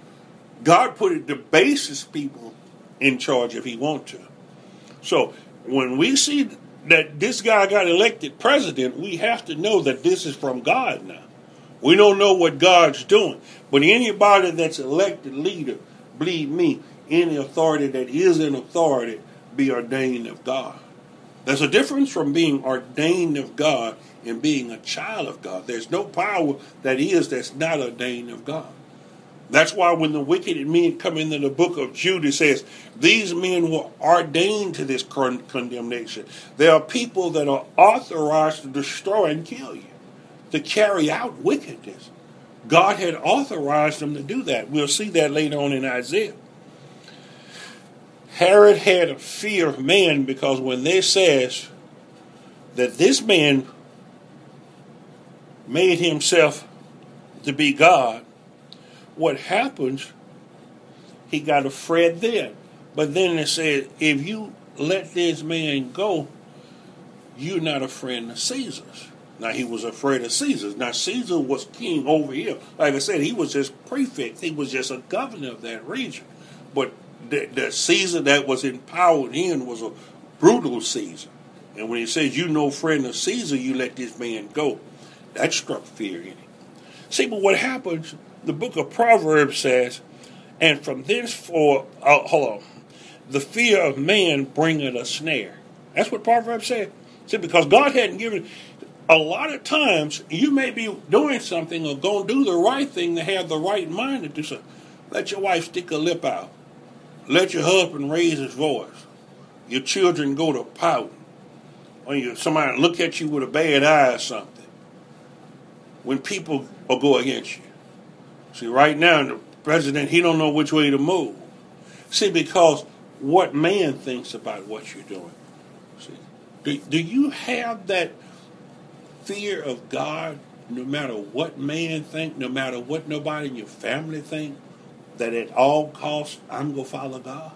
God put it the basis people in charge if he want to. So when we see that this guy got elected president, we have to know that this is from God now. We don't know what God's doing. But anybody that's elected leader, believe me, any authority that is an authority be ordained of God. There's a difference from being ordained of God and being a child of God. There's no power that is that's not ordained of God. That's why when the wicked men come into the book of Jude, it says, these men were ordained to this con- condemnation. There are people that are authorized to destroy and kill you, to carry out wickedness. God had authorized them to do that. We'll see that later on in Isaiah. Herod had a fear of man because when they says that this man made himself to be God, what happens, he got afraid then. But then it said, if you let this man go, you're not a friend of Caesar's. Now, he was afraid of Caesar. Now, Caesar was king over here. Like I said, he was just prefect. He was just a governor of that region. But the, the Caesar that was in power then was a brutal Caesar. And when he says, you no friend of Caesar, you let this man go, that struck fear in him. See, but what happens, the book of Proverbs says, and from thenceforth, uh, hold on, the fear of man bringeth a snare. That's what Proverbs said. See, because God hadn't given, a lot of times, you may be doing something or going to do the right thing to have the right mind to do something. Let your wife stick her lip out. Let your husband raise his voice. Your children go to pout. Or you, somebody look at you with a bad eye or something. When people will go against you. See, right now, the president, he don't know which way to move. See, because what man thinks about what you're doing. See, do, do you have that fear of God no matter what man think, no matter what nobody in your family think, that at all costs, I'm going to follow God?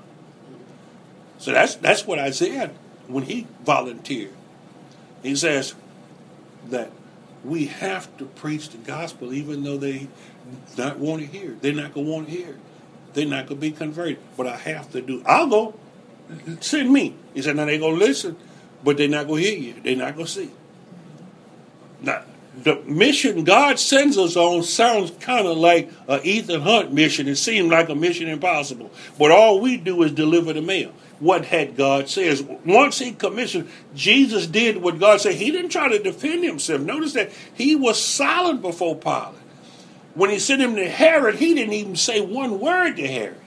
So that's that's what Isaiah, when he volunteered, he says that we have to preach the gospel even though they not want to hear it. They're not going to want to hear it. They're not going to be converted. But I have to do, I'll go. Send me. He said, now they're going to listen, but they're not going to hear you. They're not going to see. Now, the mission God sends us on sounds kind of like an Ethan Hunt mission. It seemed like a mission impossible. But all we do is deliver the mail. What had God says. Once he commissioned, Jesus did what God said. He didn't try to defend himself. Notice that he was silent before Pilate. When he sent him to Herod, he didn't even say one word to Herod.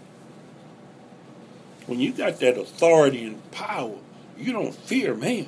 When you got that authority and power, you don't fear man.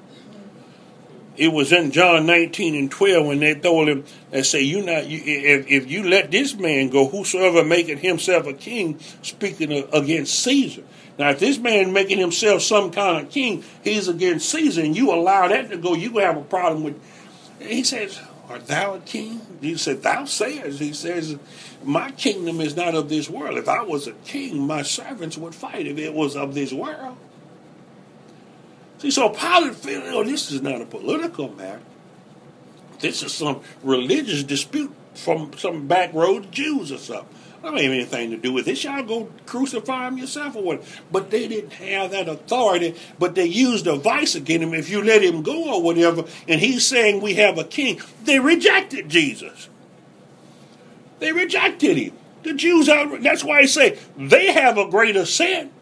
It was in John nineteen and twelve when they told him, they say, you not, you, if, if you let this man go, whosoever maketh himself a king, speaking against Caesar. Now, if this man making himself some kind of king, he's against Caesar, and you allow that to go, you have a problem with. He says, art thou a king? He said, thou sayest. He says, my kingdom is not of this world. If I was a king, my servants would fight if it was of this world. See, so Pilate felt, oh, this is not a political matter. This is some religious dispute from some back road Jews or something. I don't have anything to do with this. Y'all go crucify him yourself or what. But they didn't have that authority, but they used a vice against him. If you let him go or whatever, and he's saying we have a king, they rejected Jesus. They rejected him. The Jews, that's why I say they have a greater sin.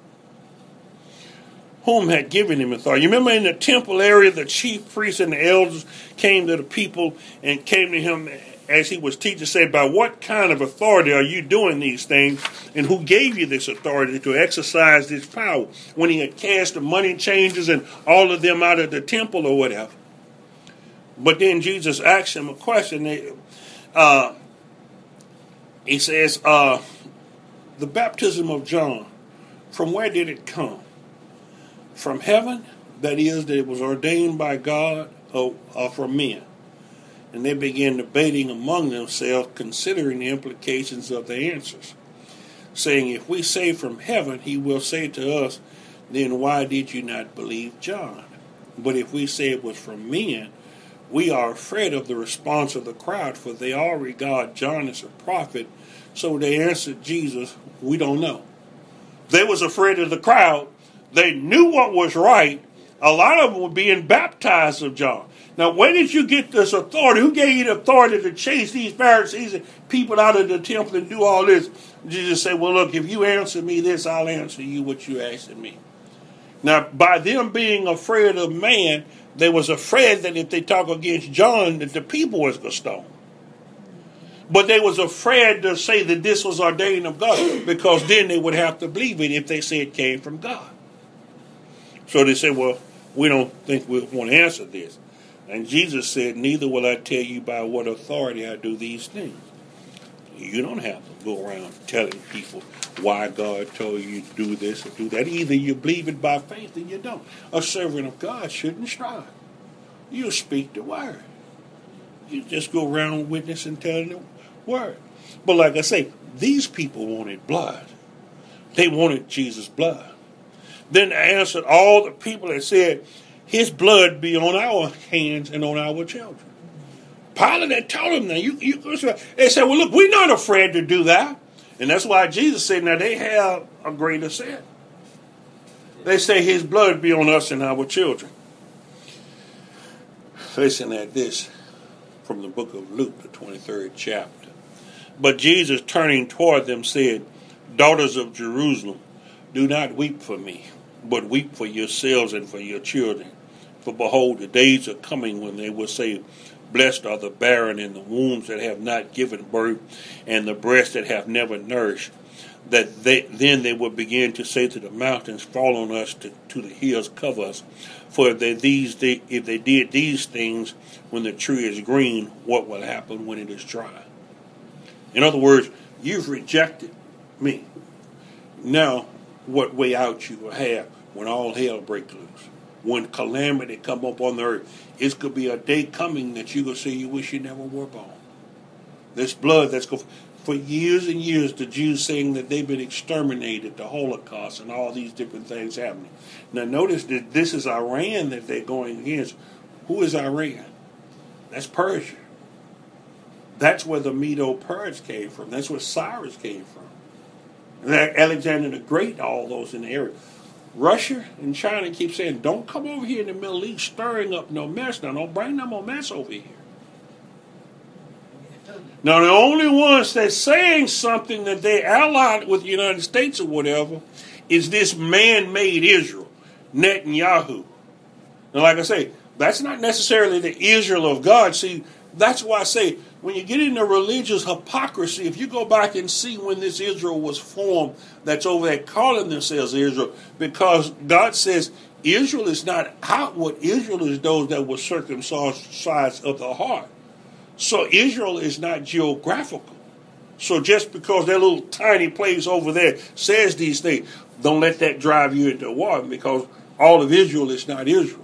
Whom had given him authority. You remember in the temple area, the chief priests and the elders came to the people and came to him as he was teaching, said, by what kind of authority are you doing these things? And who gave you this authority to exercise this power? When he had cast the money changers and all of them out of the temple or whatever. But then Jesus asked him a question. Uh, he says, uh, the baptism of John, from where did it come? From heaven, that is, that it was ordained by God, or, or from men? And they began debating among themselves, considering the implications of the answers, saying, if we say from heaven, he will say to us, then why did you not believe John? But if we say it was from men, we are afraid of the response of the crowd, for they all regard John as a prophet. So they answered Jesus, we don't know. They was afraid of the crowd. They knew what was right. A lot of them were being baptized of John. Now, where did you get this authority? Who gave you the authority to chase these Pharisees and people out of the temple and do all this? Jesus said, well, look, if you answer me this, I'll answer you what you're asking me. Now, by them being afraid of man, they was afraid that if they talk against John, that the people was going to stone. But they was afraid to say that this was ordained of God, because then they would have to believe it if they say it came from God. So they said, well, we don't think we want to answer this. And Jesus said, neither will I tell you by what authority I do these things. You don't have to go around telling people why God told you to do this or do that. Either you believe it by faith or you don't. A servant of God shouldn't strive. You speak the word. You just go around witnessing and telling the word. But like I say, these people wanted blood. They wanted Jesus' blood. Then they answered all the people that said, his blood be on our hands and on our children. Pilate had told them that. You, you, they said, well, look, we're not afraid to do that. And that's why Jesus said, now they have a greater sin. They say his blood be on us and our children. Listen at this from the book of Luke, the twenty-third chapter. But Jesus, turning toward them, said, daughters of Jerusalem, do not weep for me, but weep for yourselves and for your children. For behold, the days are coming when they will say, blessed are the barren and the wombs that have not given birth, and the breasts that have never nourished. That they then they will begin to say to the mountains, fall on us, to, to the hills, cover us. For if they these they, if they did these things when the tree is green, what will happen when it is dry? In other words, you've rejected me. Now, what way out you will have when all hell breaks loose? When calamity come up on the earth, it could be a day coming that you're going to say you wish you never were born. This blood that's going, for years and years, the Jews saying that they've been exterminated, the Holocaust, and all these different things happening. Now notice that this is Iran that they're going against. Who is Iran? That's Persia. That's where the Medo-Persians came from. That's where Cyrus came from. And Alexander the Great, all those in the area. Russia and China keep saying, don't come over here in the Middle East stirring up no mess. Now, don't bring no more mess over here. Now, the only ones that's saying something that they allied with the United States or whatever is this man-made Israel, Netanyahu. Now, like I say, that's not necessarily the Israel of God. See, that's why I say, when you get into religious hypocrisy, if you go back and see when this Israel was formed, that's over there calling themselves Israel, because God says Israel is not outward. Israel is those that were circumcised of the heart. So Israel is not geographical. So just because that little tiny place over there says these things, don't let that drive you into water, because all of Israel is not Israel.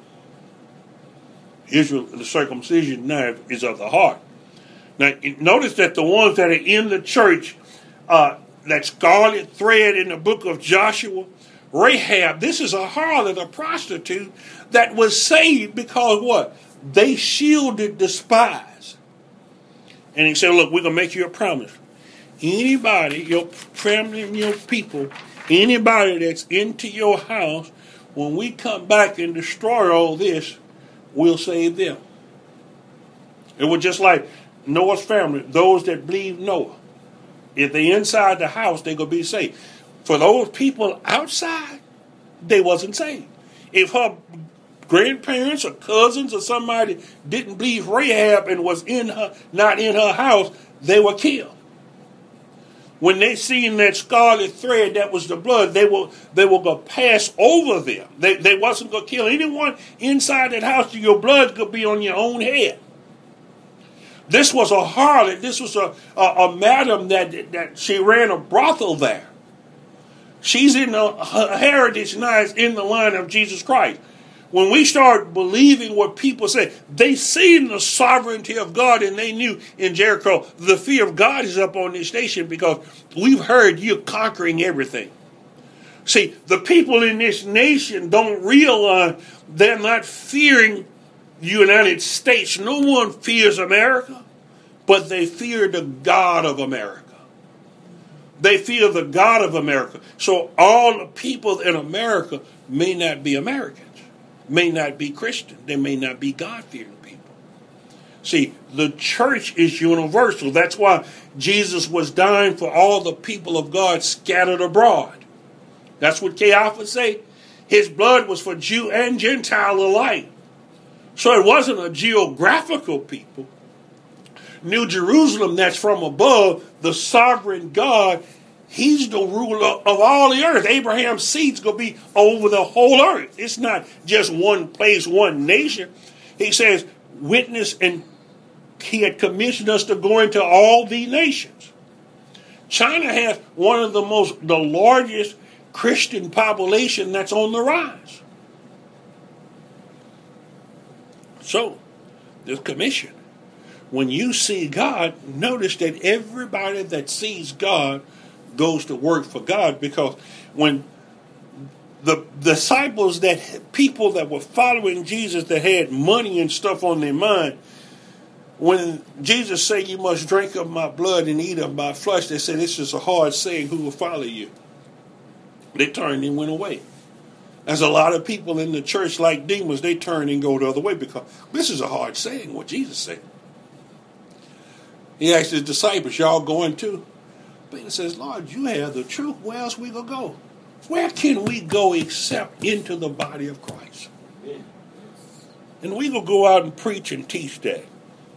Israel, the circumcision now is of the heart. Now, notice that the ones that are in the church, uh, that scarlet thread in the book of Joshua, Rahab, this is a harlot, a prostitute, that was saved because what? They shielded the spies. And he said, look, we're going to make you a promise. Anybody, your family and your people, anybody that's into your house, when we come back and destroy all this, we'll save them. It was just like Noah's family, those that believe Noah. If they inside the house, they're going to be saved. For those people outside, they wasn't saved. If her grandparents or cousins or somebody didn't believe Rahab and was in her, not in her house, they were killed. When they seen that scarlet thread, that was the blood, they were they were going to pass over them. They, they wasn't going to kill anyone inside that house. Your blood could be on your own head. This was a harlot. This was a, a, a madam that, that she ran a brothel there. She's in the, her heritage now is in the line of Jesus Christ. When we start believing what people say, they seen the sovereignty of God, and they knew in Jericho, the fear of God is up on this nation because we've heard you're conquering everything. See, the people in this nation don't realize they're not fearing the United States. No one fears America, but they fear the God of America. They fear the God of America. So all the people in America may not be Americans, may not be Christian. They may not be God-fearing people. See, the church is universal. That's why Jesus was dying for all the people of God scattered abroad. That's what Caiaphas say. His blood was for Jew and Gentile alike. So it wasn't a geographical people. New Jerusalem that's from above, the sovereign God, he's the ruler of all the earth. Abraham's seed's going to be over the whole earth. It's not just one place, one nation. He says, witness, and he had commissioned us to go into all the nations. China has one of the most, the largest Christian population that's on the rise. So, this commission, when you see God, notice that everybody that sees God goes to work for God, because when the disciples, that people that were following Jesus that had money and stuff on their mind, when Jesus said, you must drink of my blood and eat of my flesh, they said, this is a hard saying, who will follow you? They turned and went away. There's a lot of people in the church like Demas, they turn and go the other way because this is a hard saying, what Jesus said. He asked his disciples, y'all going too? Peter says, Lord, you have the truth. Where else we going to go? Where can we go except into the body of Christ? And we going to go out and preach and teach that.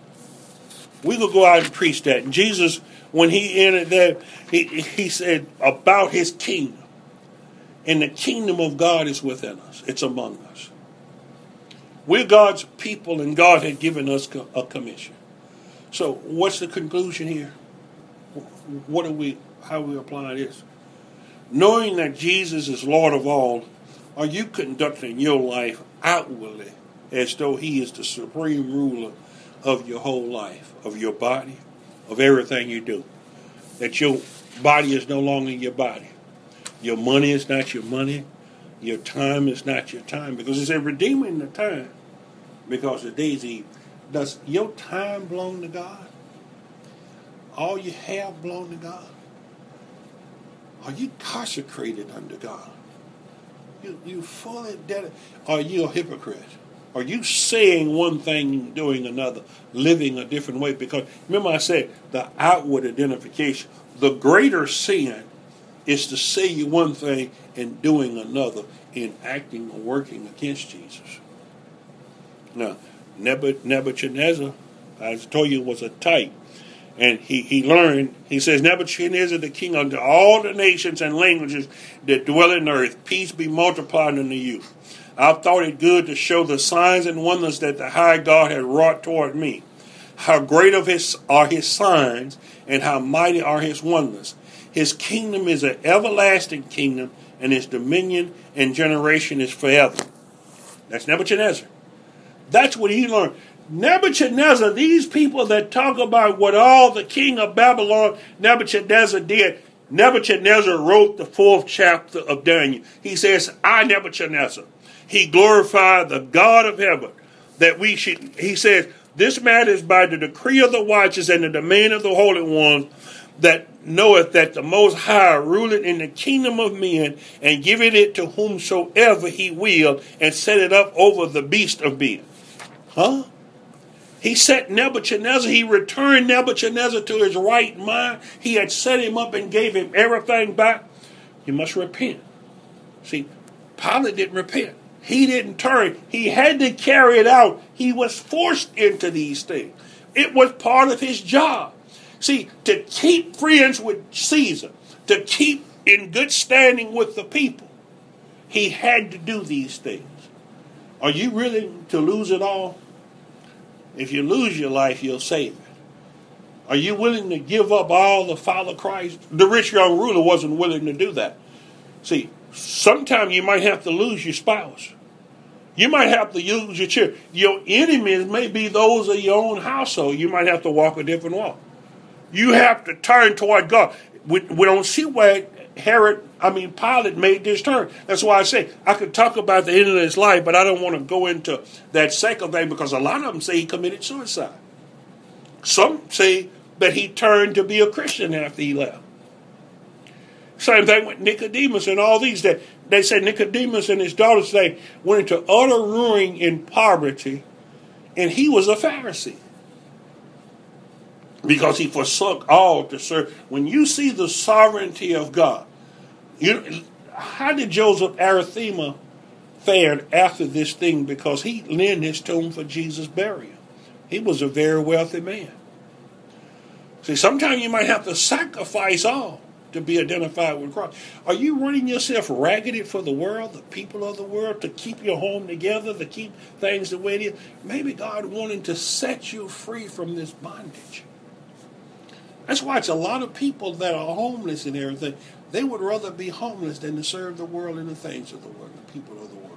We going to go out and preach that. And Jesus, when he entered there, he, he said about his kingdom. And the kingdom of God is within us. It's among us. We're God's people, and God had given us a commission. So what's the conclusion here? What are we, how are we applying this? Knowing that Jesus is Lord of all, are you conducting your life outwardly as though he is the supreme ruler of your whole life, of your body, of everything you do? That your body is no longer your body. Your money is not your money. Your time is not your time. Because it said, redeeming the time, because the days evil. Does your time belong to God? All you have belong to God? Are you consecrated unto God? You, you fully dedicated? Are you a hypocrite? Are you saying one thing and doing another, living a different way? Because remember I said, the outward identification. The greater sin is to say one thing and doing another, in acting or working against Jesus. Now, Nebuchadnezzar, I told you, was a type. And he, he learned, he says, Nebuchadnezzar the king unto all the nations and languages that dwell in earth, peace be multiplied unto you. I've thought it good to show the signs and wonders that the high God had wrought toward me. How great of his are his signs, and how mighty are his wonders. His kingdom is an everlasting kingdom, and his dominion and generation is forever. That's Nebuchadnezzar. That's what he learned. Nebuchadnezzar, these people that talk about what all the king of Babylon, Nebuchadnezzar did, Nebuchadnezzar wrote the fourth chapter of Daniel. He says, I, Nebuchadnezzar, he glorified the God of heaven, that we should, he says, this matter is by the decree of the watchers and the domain of the Holy One, that knoweth that the Most High ruleth in the kingdom of men, and giveth it to whomsoever he will, and set it up over the beast of men. Huh? He set Nebuchadnezzar, he returned Nebuchadnezzar to his right mind. He had set him up and gave him everything back. You must repent. See, Pilate didn't repent. He didn't turn. He had to carry it out. He was forced into these things. It was part of his job. See, to keep friends with Caesar, to keep in good standing with the people, he had to do these things. Are you willing to lose it all? If you lose your life, you'll save it. Are you willing to give up all to follow Christ? The rich young ruler wasn't willing to do that. See, sometimes you might have to lose your spouse. You might have to lose your children. Your enemies may be those of your own household. You might have to walk a different walk. You have to turn toward God. We, we don't see where Herod, I mean Pilate made this turn. That's why I say I could talk about the end of his life, but I don't want to go into that second thing, because a lot of them say he committed suicide. Some say that he turned to be a Christian after he left. Same thing with Nicodemus and all these. That they say Nicodemus and his daughters, they went into utter ruin in poverty, and he was a Pharisee. Because he forsook all to serve. When you see the sovereignty of God, you, how did Joseph Arimathea fare after this thing? Because he lent his tomb for Jesus' burial. He was a very wealthy man. See, sometimes you might have to sacrifice all to be identified with Christ. Are you running yourself raggedy for the world, the people of the world, to keep your home together, to keep things the way it is? Maybe God wanting to set you free from this bondage. That's why it's a lot of people that are homeless and everything. They would rather be homeless than to serve the world and the things of the world, the people of the world.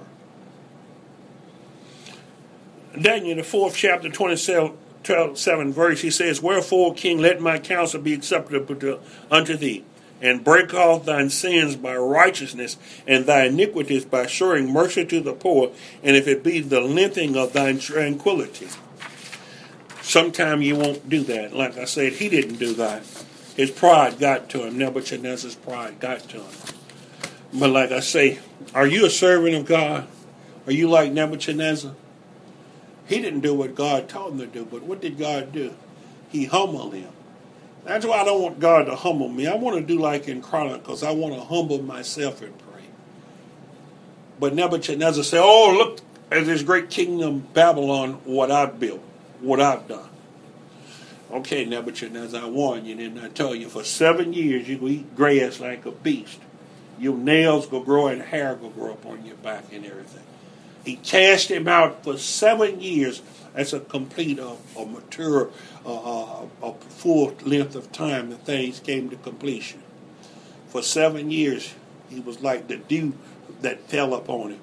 Daniel, the fourth chapter, twenty-seven, twelve, seven verse, he says, "Wherefore, King, let my counsel be acceptable to, unto thee, and break off thine sins by righteousness, and thy iniquities by showing mercy to the poor, and if it be the lengthening of thine tranquility." Sometime you won't do that. Like I said, he didn't do that. His pride got to him. Nebuchadnezzar's pride got to him. But like I say, are you a servant of God? Are you like Nebuchadnezzar? He didn't do what God told him to do, but what did God do? He humbled him. That's why I don't want God to humble me. I want to do like in Chronicles. I want to humble myself and pray. But Nebuchadnezzar said, "Oh, look at this great kingdom Babylon, what I've built, what I've done." Okay, Nebuchadnezzar, I warn you, didn't I tell you? For seven years you will eat grass like a beast. Your nails will grow and hair will grow up on your back and everything. He cast him out for seven years. That's a complete, uh, a mature, uh, a full length of time that things came to completion. For seven years, he was like the dew that fell upon him.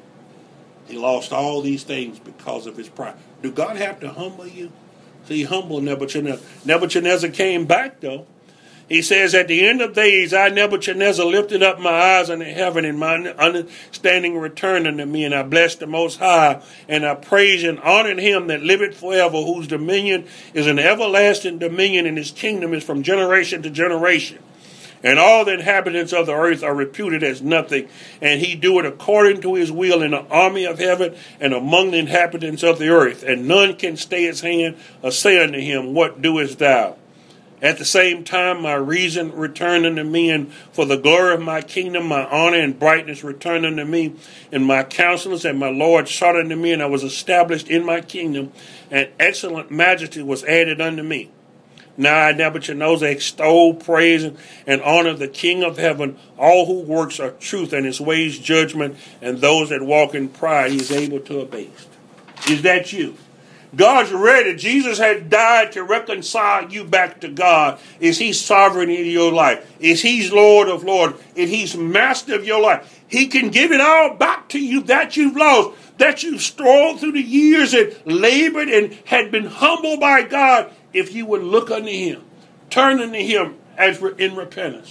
He lost all these things because of his pride. Do God have to humble you? See, humble Nebuchadnezzar. Nebuchadnezzar came back, though. He says, "At the end of days, I, Nebuchadnezzar, lifted up my eyes unto heaven, and my understanding returned unto me, and I blessed the Most High, and I praised and honored him that liveth forever, whose dominion is an everlasting dominion, and his kingdom is from generation to generation. And all the inhabitants of the earth are reputed as nothing, and he doeth according to his will in the army of heaven and among the inhabitants of the earth, and none can stay his hand or say unto him, What doest thou? At the same time my reason returned unto me, and for the glory of my kingdom my honor and brightness returned unto me, and my counselors and my Lord sought unto me, and I was established in my kingdom, and excellent majesty was added unto me. Now I, Nebuchadnezzar, extol, praise, and honor the King of heaven, all whose works are truth, and his ways judgment, and those that walk in pride he is able to abase." Is that you? God's ready. Jesus had died to reconcile you back to God. Is he sovereign in your life? Is he Lord of lords? Is he master of your life? He can give it all back to you that you've lost, that you've struggled through the years and labored and had been humbled by God. If you would look unto him, turn unto him as in repentance,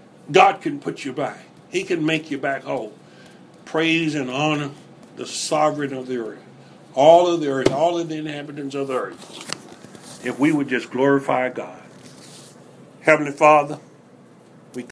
God can put you back. He can make you back whole. Praise and honor the sovereign of the earth. All of the earth, all of the inhabitants of the earth. If we would just glorify God. Heavenly Father,